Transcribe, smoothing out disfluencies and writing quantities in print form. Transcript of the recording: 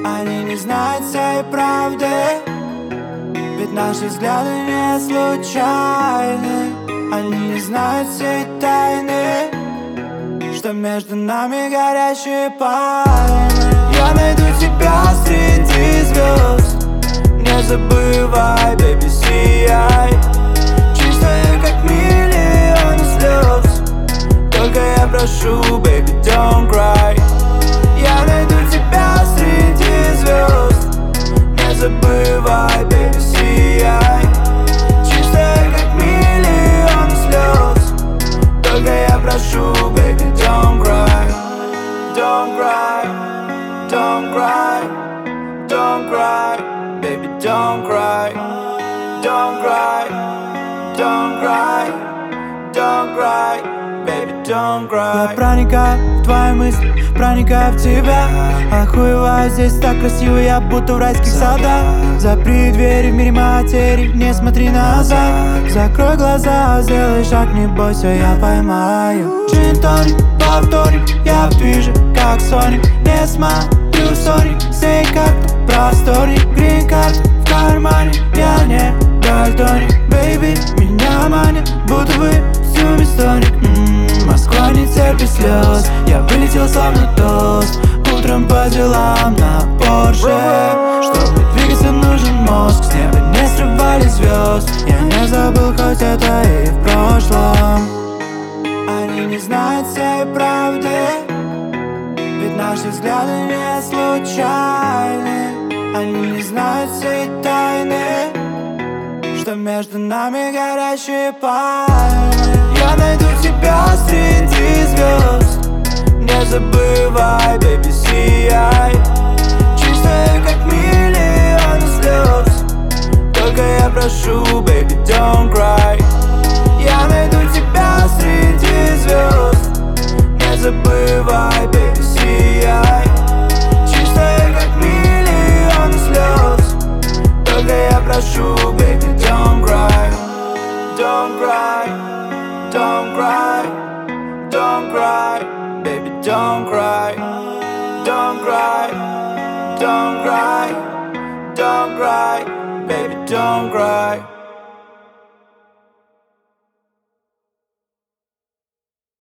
Они не знают всей правды, ведь наши взгляды не случайны. Они не знают всей тайны, что между нами горящие пальмы. Я найду тебя среди звезд, не забывай, baby, сияй. Чистая, как миллионы слез, только я прошу, baby, don't cry. Я найду тебя среди звезд, не забывай, baby, сияй. Чистая, как миллионы слез, только я прошу, baby, don't cry. Don't cry, don't cry, don't cry, baby, don't cry. Don't cry, don't cry, don't cry, baby, don't cry. Я проникаю в твои мысли, проникаю в тебя. Охуеваю, здесь так красиво, я будто в райских садах. Запри двери в мире материи, не смотри назад. Закрой глаза, сделай шаг, не бойся, я поймаю. Джин-тоник, повторик, я в движе, как Соник. Не смотрю, сори, сей как-то просторник. Грин-карт в кармане, я не дальтоник. Бэйби, меня манит, будто бы всю стоник. Москва не терпит слез, я вылетел словно тост. Утром по делам на Порше. Чтобы двигаться, нужен мозг, с неба не срывали звезд. Я не забыл, хоть это и в прошлом. Они не знают всей правды, ведь наши взгляды не случайны. Они не знают всей тайны, что между нами горящие пальмы. Я найду тебя среди звезд, не забывай, baby, сияй. Чистая, как миллионы слез, только я прошу, baby, don't cry. Я найду тебя среди звезд, не забывай, baby, сияй. Чистая, как миллионы слез, только я прошу, baby, don't cry. Don't cry, don't cry, don't cry, baby, don't cry. Don't cry, don't cry, don't cry, baby, don't cry.